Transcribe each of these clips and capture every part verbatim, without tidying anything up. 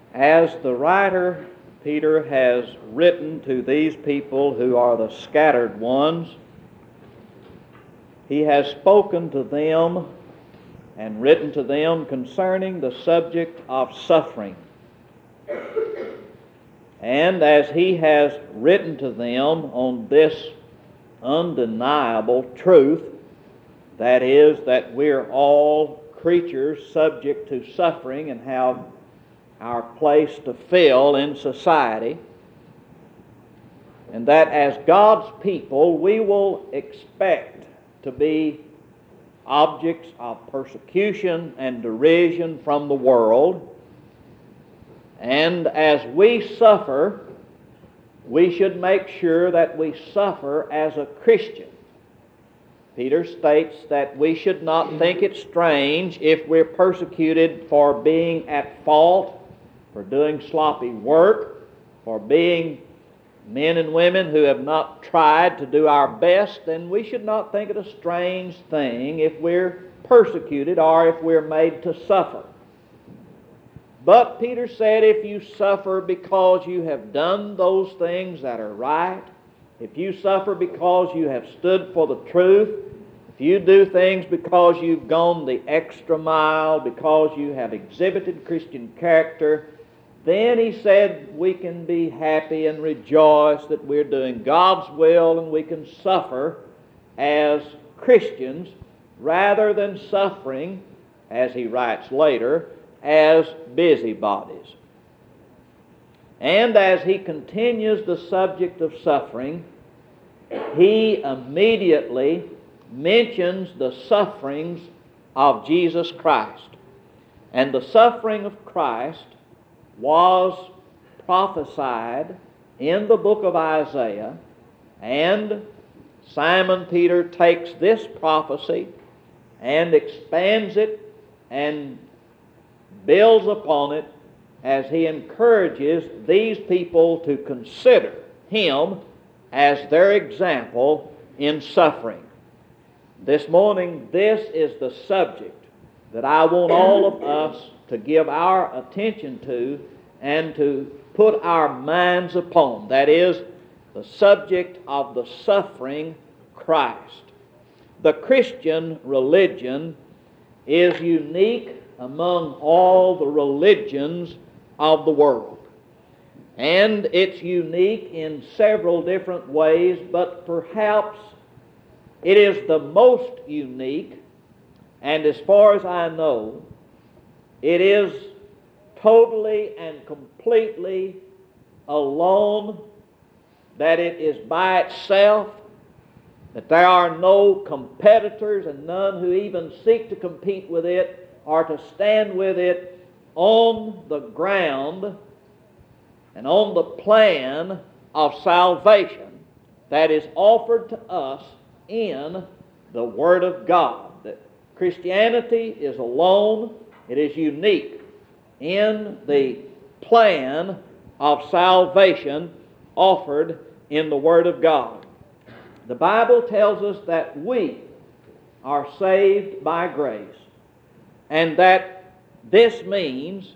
As the writer Peter has written to these people who are the scattered ones, he has spoken to them and written to them concerning the subject of suffering. And as he has written to them on this undeniable truth, that is, that we're all creatures subject to suffering and have our place to fill in society, and that as God's people we will expect to be objects of persecution and derision from the world. And as we suffer, we should make sure that we suffer as a Christian. Peter states that we should not think it strange if we're persecuted for being at fault, for doing sloppy work, for being men and women who have not tried to do our best. Then we should not think it a strange thing if we're persecuted or if we're made to suffer. But Peter said, if you suffer because you have done those things that are right, if you suffer because you have stood for the truth, if you do things because you've gone the extra mile, because you have exhibited Christian character, then he said we can be happy and rejoice that we're doing God's will, and we can suffer as Christians rather than suffering, as he writes later, as busybodies. And as he continues the subject of suffering, he immediately mentions the sufferings of Jesus Christ. And the suffering of Christ was prophesied in the book of Isaiah, and Simon Peter takes this prophecy and expands it and builds upon it as he encourages these people to consider him as their example in suffering. This morning, this is the subject that I want all of us to give our attention to and to put our minds upon. That is, the subject of the suffering Christ. The Christian religion is unique among all the religions of the world. And it's unique in several different ways, but perhaps it is the most unique, and as far as I know, it is totally and completely alone, that it is by itself, that there are no competitors and none who even seek to compete with it or to stand with it on the ground and on the plan of salvation that is offered to us in the Word of God. That Christianity is alone, it is unique in the plan of salvation offered in the Word of God. The Bible tells us that we are saved by grace, and that this means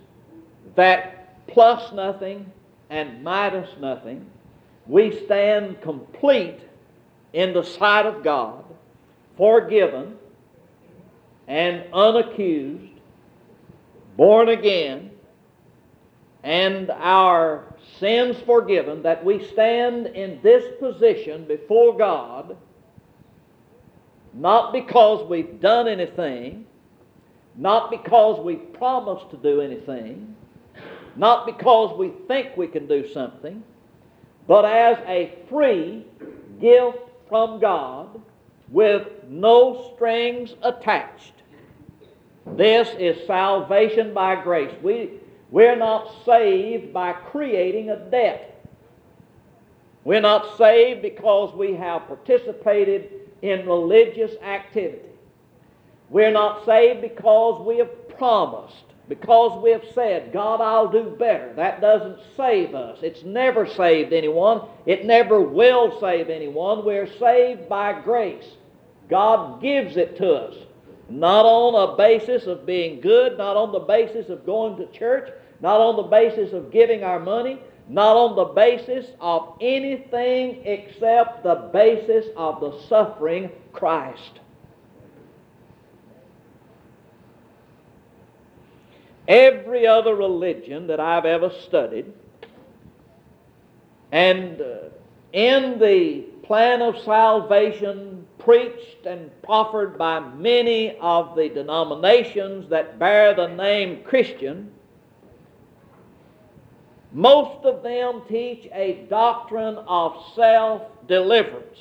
that plus nothing and minus nothing, we stand complete in the sight of God, forgiven and unaccused, born again, and our sins forgiven, that we stand in this position before God not because we've done anything, not because we've promised to do anything, not because we think we can do something, but as a free gift from God with no strings attached. This is salvation by grace. We, we're not saved by creating a debt. We're not saved because we have participated in religious activity. We're not saved because we have promised, because we have said, God, I'll do better. That doesn't save us. It's never saved anyone. It never will save anyone. We're saved by grace. God gives it to us. not on a basis of being good, not on the basis of going to church, not on the basis of giving our money, not on the basis of anything except the basis of the suffering Christ. Every other religion that I've ever studied, and uh, in the plan of salvation preached and proffered by many of the denominations that bear the name Christian, most of them teach a doctrine of self-deliverance.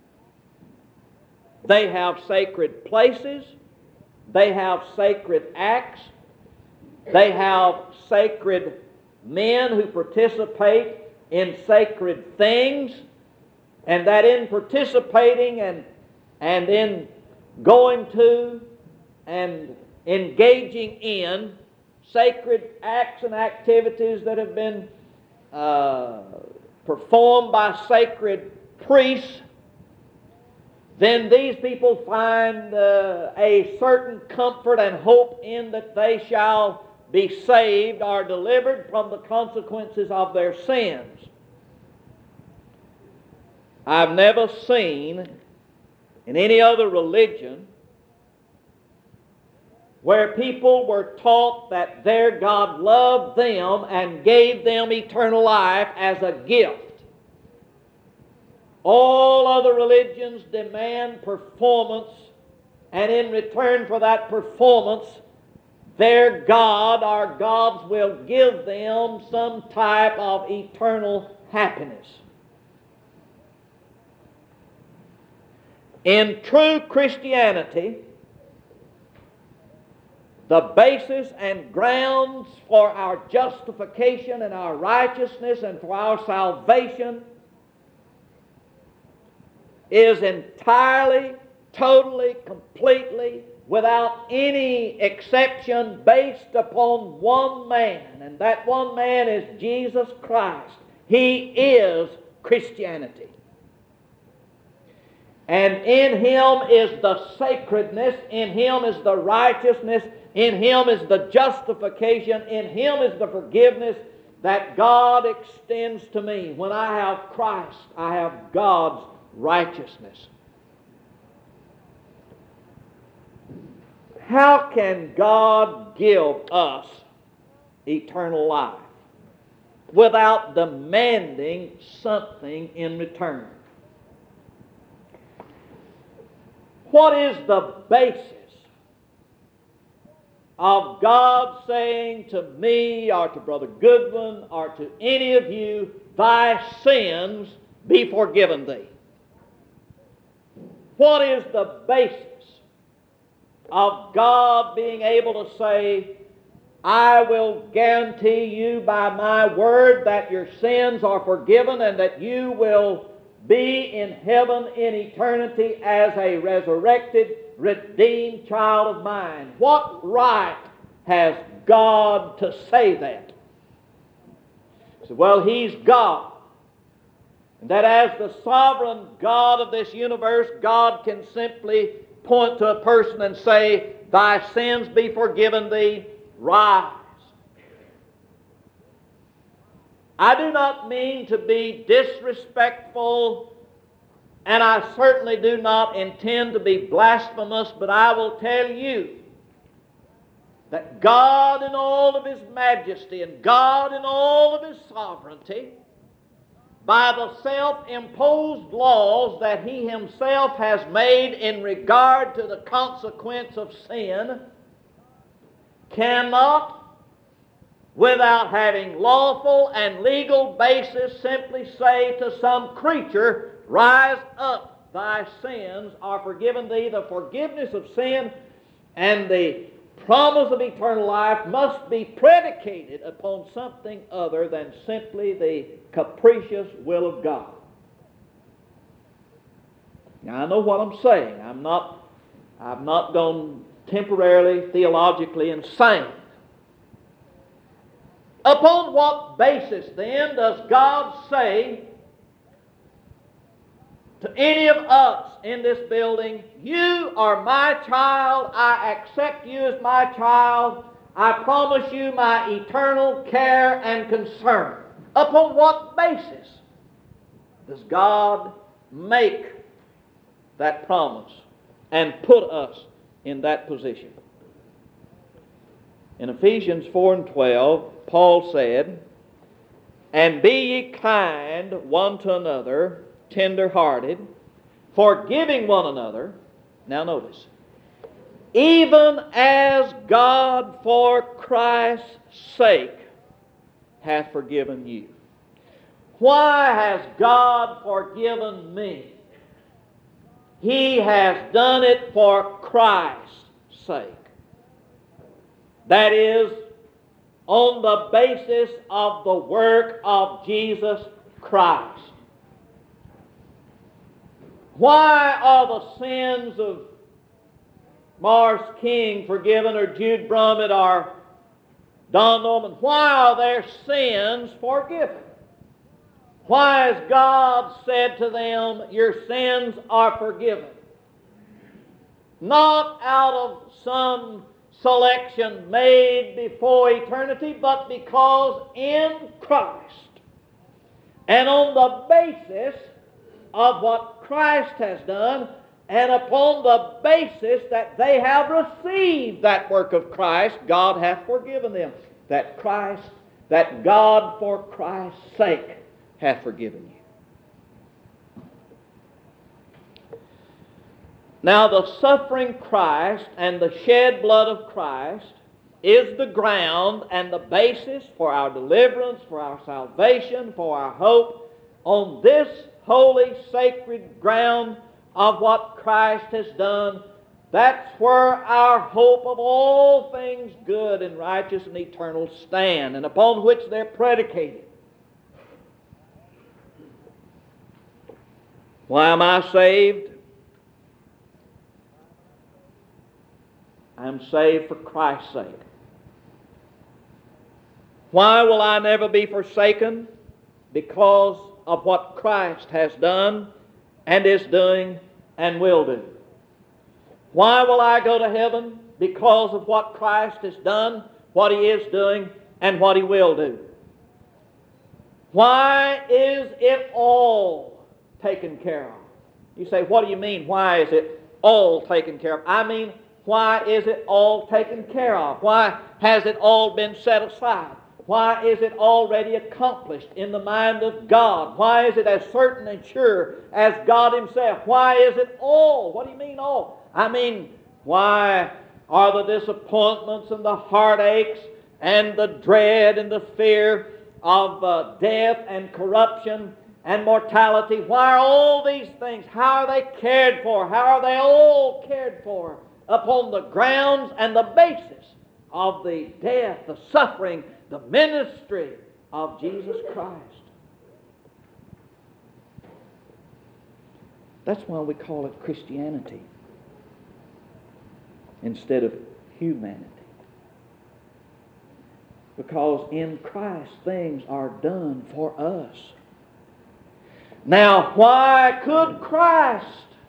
They have sacred places, they have sacred acts, they have sacred men who participate in sacred things, and that in participating and, and in going to and engaging in sacred acts and activities that have been uh, performed by sacred priests, then these people find uh, a certain comfort and hope in that they shall be saved or delivered from the consequences of their sins. I've never seen in any other religion where people were taught that their God loved them and gave them eternal life as a gift. All other religions demand performance, and in return for that performance, their God or gods will give them some type of eternal happiness. In true Christianity, the basis and grounds for our justification and our righteousness and for our salvation is entirely, totally, completely, without any exception, based upon one man, and that one man is Jesus Christ. He is Christianity. And in Him is the sacredness, in Him is the righteousness, in Him is the justification, in Him is the forgiveness that God extends to me. When I have Christ, I have God's righteousness. How can God give us eternal life without demanding something in return? What is the basis of God saying to me or to Brother Goodwin or to any of you, thy sins be forgiven thee? What is the basis of God being able to say, I will guarantee you by my word that your sins are forgiven and that you will be in heaven in eternity as a resurrected, redeemed child of mine? What right has God to say that? So, well, He's God. And that as the sovereign God of this universe, God can simply point to a person and say, thy sins be forgiven thee, rise. I do not mean to be disrespectful, and I certainly do not intend to be blasphemous, but I will tell you that God in all of His majesty and God in all of His sovereignty, by the self-imposed laws that He Himself has made in regard to the consequence of sin, cannot, without having lawful and legal basis, simply say to some creature, rise up, thy sins are forgiven thee. The forgiveness of sin and the promise of eternal life must be predicated upon something other than simply the capricious will of God. Now, I know what I'm saying. I'm not, I've not gone temporarily, theologically insane. Upon what basis, then, does God say to any of us in this building, you are my child, I accept you as my child, I promise you my eternal care and concern. Upon what basis does God make that promise and put us in that position? In Ephesians four and twelve, Paul said, "And be ye kind one to another, tender-hearted, forgiving one another." Now notice, "even as God for Christ's sake hath forgiven you." Why has God forgiven me? He has done it for Christ's sake. That is, on the basis of the work of Jesus Christ. Why are the sins of Morris King forgiven, or Jude Brummett, or Don Norman? Why are their sins forgiven? Why has God said to them, your sins are forgiven? Not out of some selection made before eternity, but because in Christ, and on the basis of what Christ has done, and upon the basis that they have received that work of Christ, God hath forgiven them. That Christ, that God for Christ's sake hath forgiven you. Now the suffering Christ and the shed blood of Christ is the ground and the basis for our deliverance, for our salvation, for our hope. On this holy, sacred ground of what Christ has done, that's where our hope of all things good and righteous and eternal stand, and upon which they're predicated. Why am I saved? I am saved for Christ's sake. Why will I never be forsaken? Because of what Christ has done and is doing and will do. Why will I go to heaven? Because of what Christ has done, what He is doing, and what He will do. Why is it all taken care of? You say, what do you mean, why is it all taken care of? I mean, why is it all taken care of? Why has it all been set aside? Why is it already accomplished in the mind of God? Why is it as certain and sure as God Himself? Why is it all? What do you mean all? I mean, why are the disappointments and the heartaches and the dread and the fear of uh, death and corruption and mortality, why are all these things, how are they cared for? How are they all cared for? Upon the grounds and the basis of the death, the suffering, the ministry of Jesus Christ. That's why we call it Christianity instead of humanity. Because in Christ things are done for us. Now, why could Christ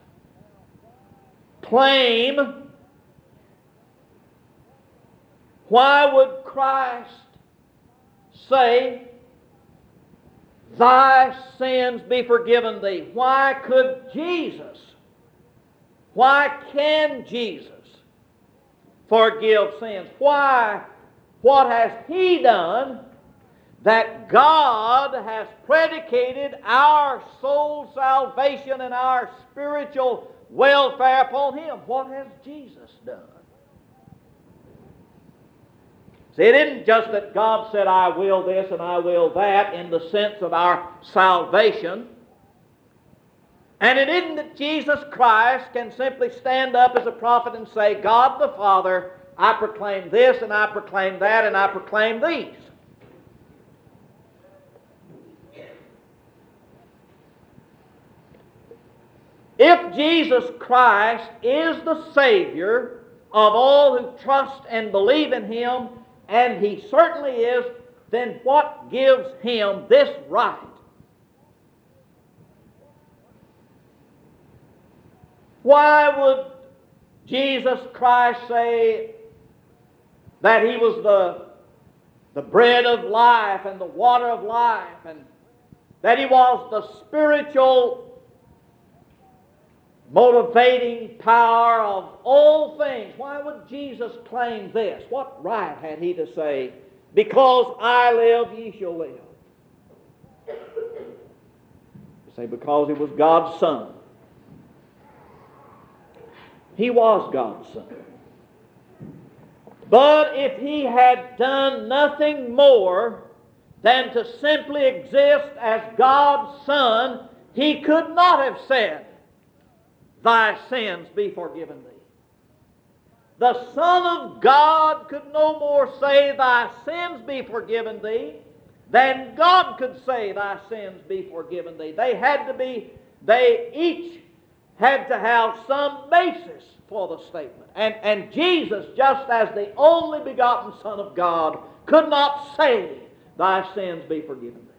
claim, why would Christ say, thy sins be forgiven thee? Why could Jesus, why can Jesus forgive sins? Why? What has He done that God has predicated our soul salvation and our spiritual welfare upon Him? What has Jesus done? See, it isn't just that God said, I will this and I will that in the sense of our salvation. And it isn't that Jesus Christ can simply stand up as a prophet and say, God the Father, I proclaim this and I proclaim that and I proclaim these. If Jesus Christ is the Savior of all who trust and believe in Him, and He certainly is, then what gives Him this right Why would Jesus Christ say that He was the, the bread of life and the water of life, and that He was the spiritual motivating power of all things? Why would Jesus claim this? What right had He to say, because I live, ye shall live? You say, because He was God's Son. He was God's Son. But if He had done nothing more than to simply exist as God's Son, He could not have said, thy sins be forgiven thee. The Son of God could no more say, thy sins be forgiven thee, than God could say, thy sins be forgiven thee. They had to be, they each had to have some basis for the statement. And, and Jesus, just as the only begotten Son of God, could not say, thy sins be forgiven thee.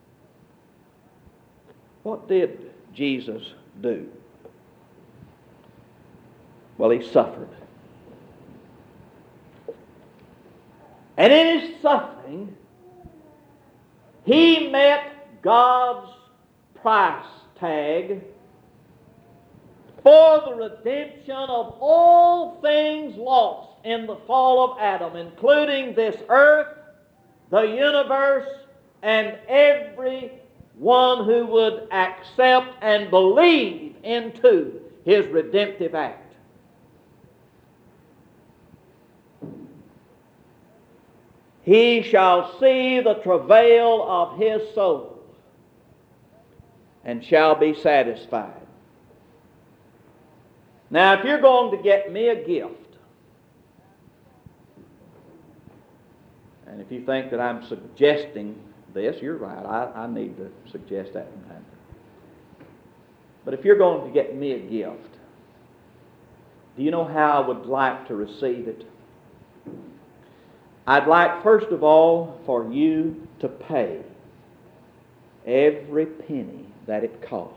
What did Jesus do? Well, He suffered. And in His suffering, He met God's price tag for the redemption of all things lost in the fall of Adam, including this earth, the universe, and every one who would accept and believe into His redemptive act. He shall see the travail of His soul and shall be satisfied. Now, if you're going to get me a gift, and if you think that I'm suggesting this, you're right. I, I need to suggest that from time to time. But if you're going to get me a gift, do you know how I would like to receive it? I'd like, first of all, for you to pay every penny that it costs.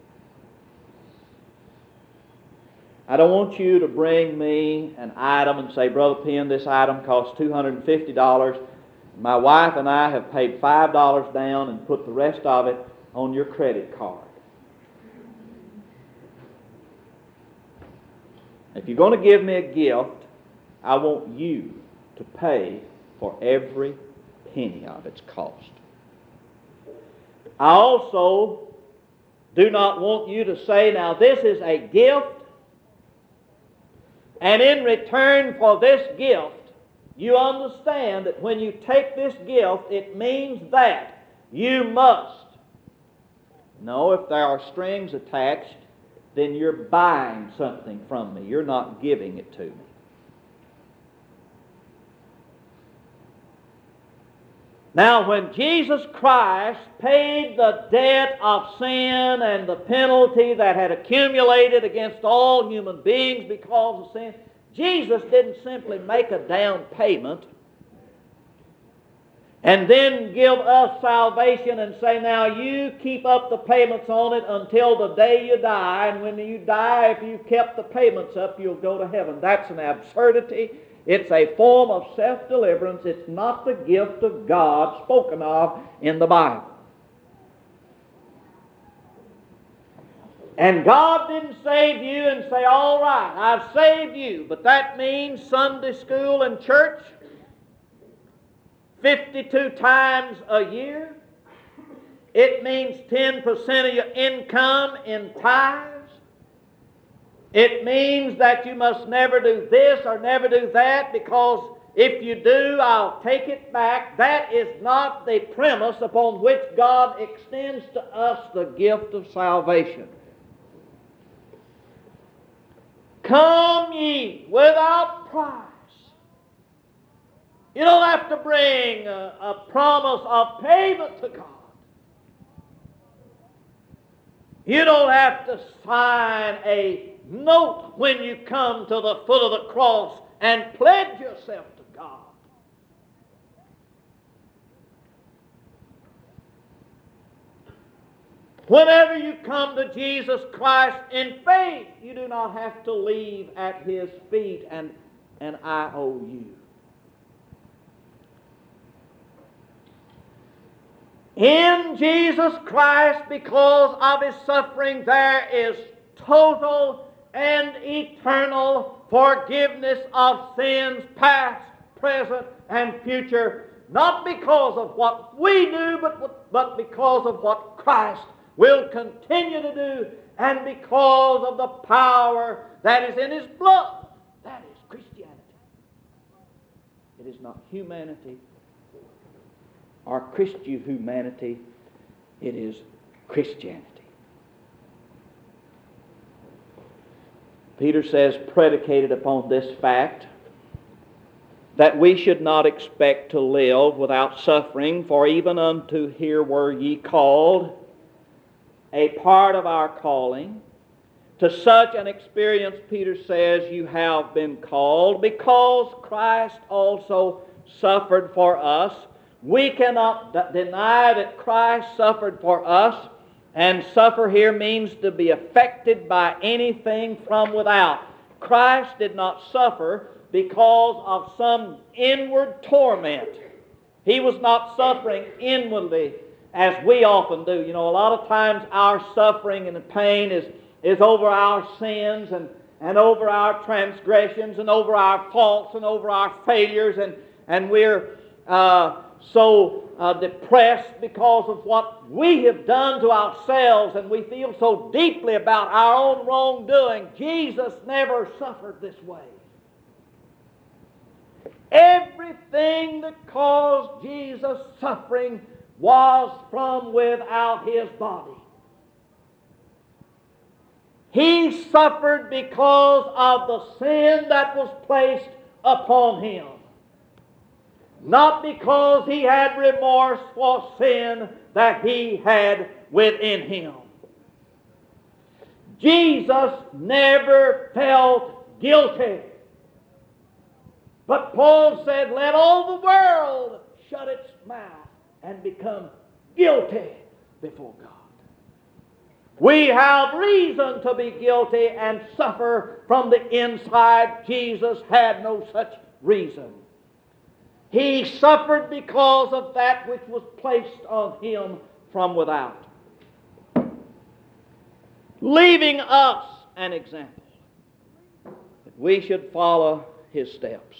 I don't want you to bring me an item and say, Brother Penn, this item costs two hundred fifty dollars. My wife and I have paid five dollars down and put the rest of it on your credit card. If you're going to give me a gift, I want you to pay for every penny of its cost. I also do not want you to say, now this is a gift, and in return for this gift, you understand that when you take this gift, it means that you must. No, if there are strings attached, then you're buying something from me. You're not giving it to me. Now, when Jesus Christ paid the debt of sin and the penalty that had accumulated against all human beings because of sin, Jesus didn't simply make a down payment and then give us salvation and say, now you keep up the payments on it until the day you die, and when you die, if you've kept the payments up, you'll go to heaven. That's an absurdity. It's a form of self-deliverance. It's not the gift of God spoken of in the Bible. And God didn't save you and say, all right, I've saved you, but that means Sunday school and church fifty-two times a year. It means ten percent of your income in tithes. It means that you must never do this or never do that, because if you do, I'll take it back. That is not the premise upon which God extends to us the gift of salvation. Come ye without price. You don't have to bring a, a promise of payment to God. You don't have to sign a note when you come to the foot of the cross and pledge yourself to God. Whenever you come to Jesus Christ in faith, you do not have to leave at His feet and, and I owe you. In Jesus Christ, because of His suffering, there is total and eternal forgiveness of sins, past, present, and future, not because of what we do, but, but because of what Christ will continue to do, and because of the power that is in His blood. That is Christianity. It is not humanity or Christian humanity. It is Christianity. Peter says, predicated upon this fact, that we should not expect to live without suffering, for even unto here were ye called, a part of our calling. To such an experience, Peter says, you have been called, because Christ also suffered for us. We cannot d- deny that Christ suffered for us, and suffer here means to be affected by anything from without. Christ did not suffer because of some inward torment. He was not suffering inwardly as we often do. You know, a lot of times our suffering and the pain is, is over our sins and, and over our transgressions and over our faults and over our failures, and, and we're uh, so uh, depressed because of what we have done to ourselves, and we feel so deeply about our own wrongdoing. Jesus never suffered this way. Everything that caused Jesus suffering was from without His body. He suffered because of the sin that was placed upon Him, not because He had remorse for sin that He had within Him. Jesus never felt guilty. But Paul said, let all the world shut its mouth and become guilty before God. We have reason to be guilty and suffer from the inside. Jesus had no such reason. He suffered because of that which was placed on Him from without, leaving us an example that we should follow His steps.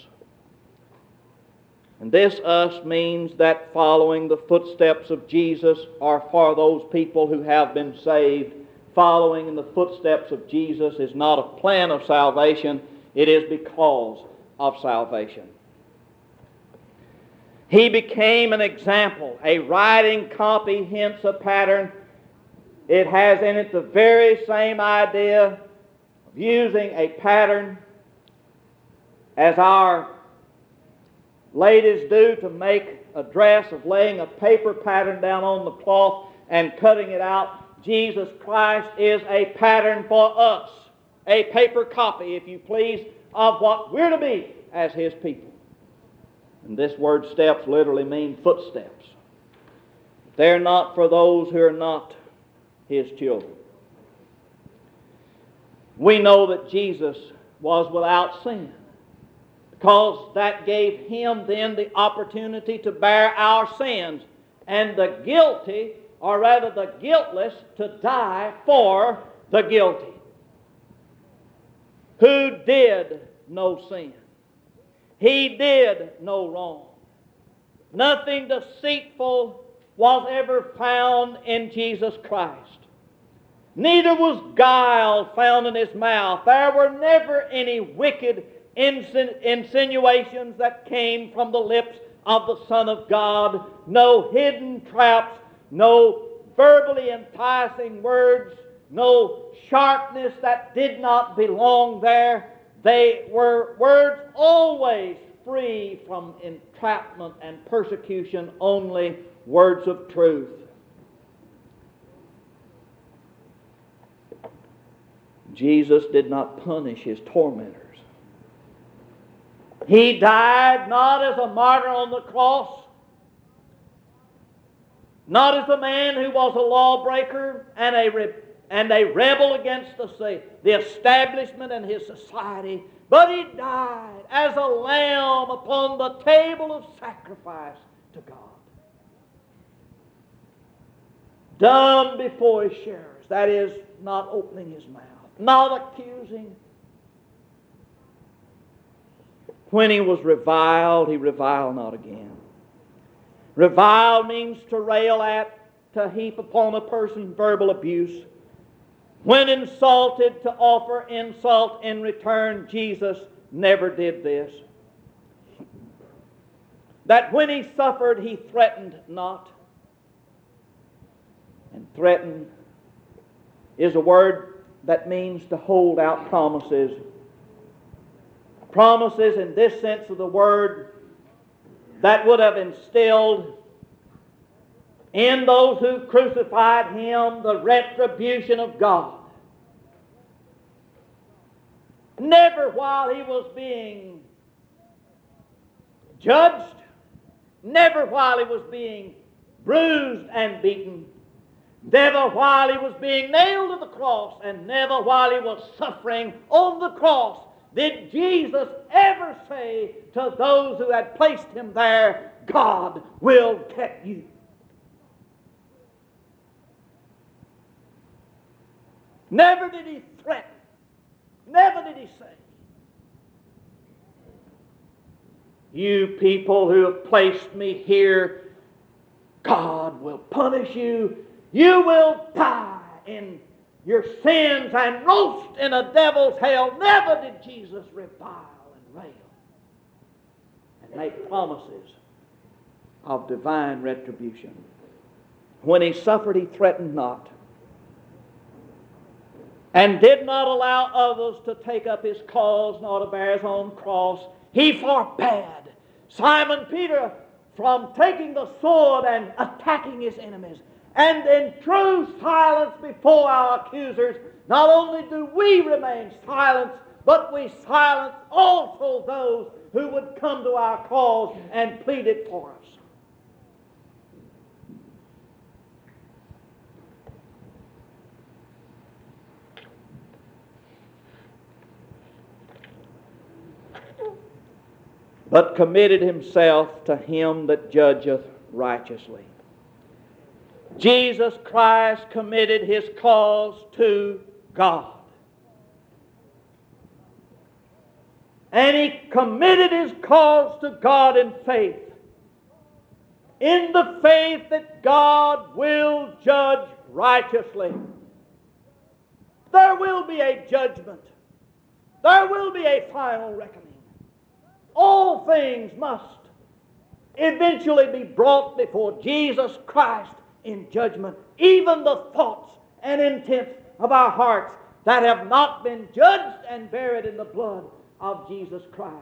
And this us means that following the footsteps of Jesus, or for those people who have been saved, following in the footsteps of Jesus is not a plan of salvation, it is because of salvation. He became an example, a writing copy, hence a pattern. It has in it the very same idea of using a pattern as our ladies do to make a dress, of laying a paper pattern down on the cloth and cutting it out. Jesus Christ is a pattern for us, a paper copy, if you please, of what we're to be as His people. And this word steps literally means footsteps. They're not for those who are not His children. We know that Jesus was without sin, because that gave Him then the opportunity to bear our sins, and the guilty, or rather the guiltless, to die for the guilty, who did no sin. He did no wrong. Nothing deceitful was ever found in Jesus Christ. Neither was guile found in His mouth. There were never any wicked insinuations that came from the lips of the Son of God. No hidden traps, no verbally enticing words, no sharpness that did not belong there. They were words always free from entrapment and persecution, only words of truth. Jesus did not punish His tormentors. He died not as a martyr on the cross, not as a man who was a lawbreaker and a, re- and a rebel against the, the establishment and his society, but he died as a lamb upon the table of sacrifice to God. Dumb before his sharers, that is, not opening his mouth, not accusing. When he was reviled, he reviled not again. Revile means to rail at, to heap upon a person verbal abuse. When insulted, to offer insult in return. Jesus never did this. That when he suffered, he threatened not. And threaten is a word that means to hold out promises. Promises in this sense of the word that would have instilled in those who crucified him the retribution of God. Never while he was being judged, never while he was being bruised and beaten, never while he was being nailed to the cross, and never while he was suffering on the cross did Jesus ever say to those who had placed him there, God will get you. Never did he threaten. Never did he say, you people who have placed me here, God will punish you. You will die in your sins and roast in a devil's hell. Never did Jesus revile and rail and make promises of divine retribution. When he suffered, he threatened not, and did not allow others to take up his cause nor to bear his own cross. He forbade Simon Peter from taking the sword and attacking his enemies. And in true silence before our accusers, not only do we remain silent, but we silence also those who would come to our cause and plead it for us. But committed himself to him that judgeth righteously. Jesus Christ committed his cause to God. And he committed his cause to God in faith. In the faith that God will judge righteously. There will be a judgment. There will be a final reckoning. All things must eventually be brought before Jesus Christ in judgment, even the thoughts and intents of our hearts that have not been judged and buried in the blood of Jesus Christ.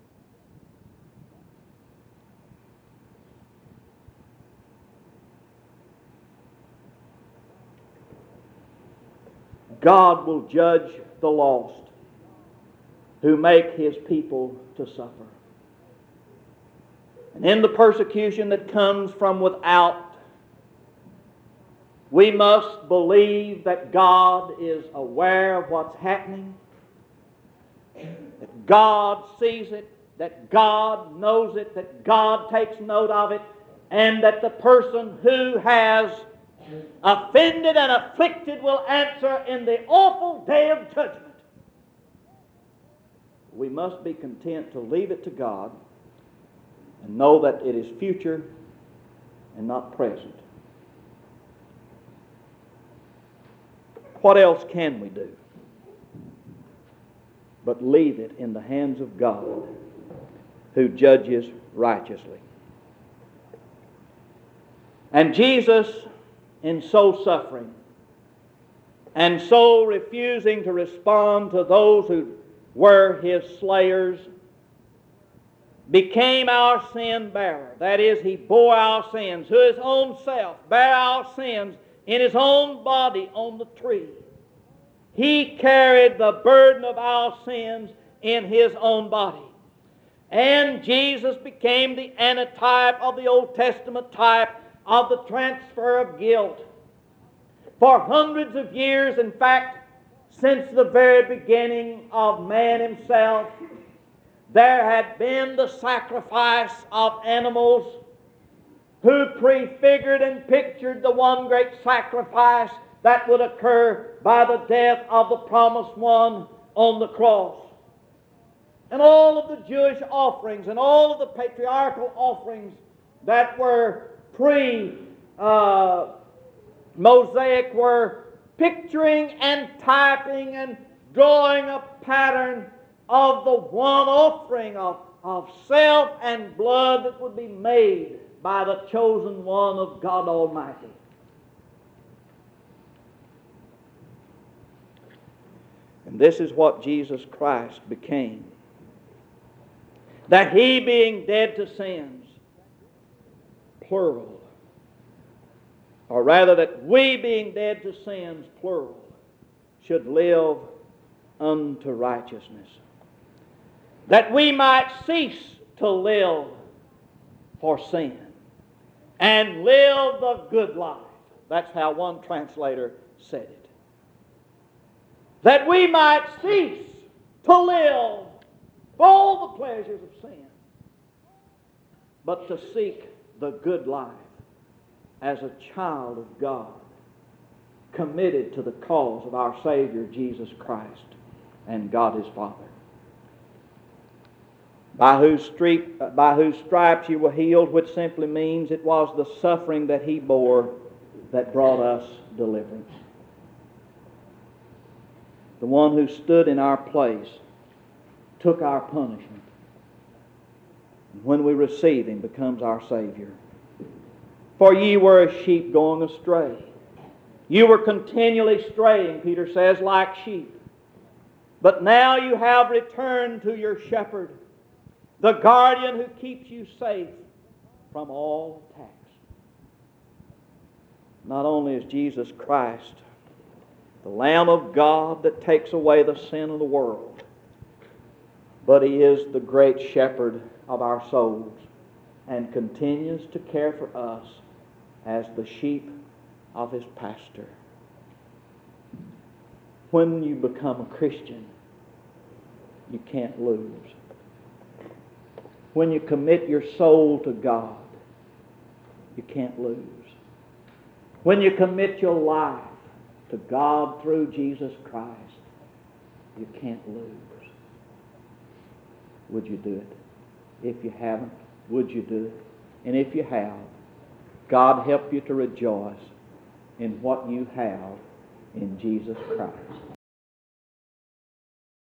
God will judge the lost who make his people to suffer. And in the persecution that comes from without, we must believe that God is aware of what's happening, that God sees it, that God knows it, that God takes note of it, and that the person who has offended and afflicted will answer in the awful day of judgment. We must be content to leave it to God and know that it is future and not present. What else can we do but leave it in the hands of God who judges righteously? And Jesus, in so suffering and so refusing to respond to those who were his slayers, became our sin bearer. That is, he bore our sins to his own self, bare our sins in his own body on the tree. He carried the burden of our sins in his own body. And Jesus became the antitype of the Old Testament type of the transfer of guilt. For hundreds of years, in fact, since the very beginning of man himself, there had been the sacrifice of animals who prefigured and pictured the one great sacrifice that would occur by the death of the promised one on the cross. And all of the Jewish offerings and all of the patriarchal offerings that were pre uh, Mosaic were picturing and typing and drawing a pattern of the one offering of, of self and blood that would be made by the chosen one of God Almighty. And this is what Jesus Christ became. That He, being dead to sins, plural, or rather that we, being dead to sins, plural, should live unto righteousness. That we might cease to live for sin and live the good life. That's how one translator said it. That we might cease to live for all the pleasures of sin, but to seek the good life as a child of God, committed to the cause of our Savior Jesus Christ and God His Father. By whose, street, by whose stripes you were healed, which simply means it was the suffering that He bore that brought us deliverance. The one who stood in our place took our punishment. And when we receive Him, becomes our Savior. For ye were as sheep going astray. You were continually straying, Peter says, like sheep. But now you have returned to your shepherd, the guardian who keeps you safe from all attacks. Not only is Jesus Christ the Lamb of God that takes away the sin of the world, but He is the great shepherd of our souls and continues to care for us as the sheep of His pasture. When you become a Christian, you can't lose. When you commit your soul to God, you can't lose. When you commit your life to God through Jesus Christ, you can't lose. Would you do it? If you haven't, would you do it? And if you have, God help you to rejoice in what you have in Jesus Christ.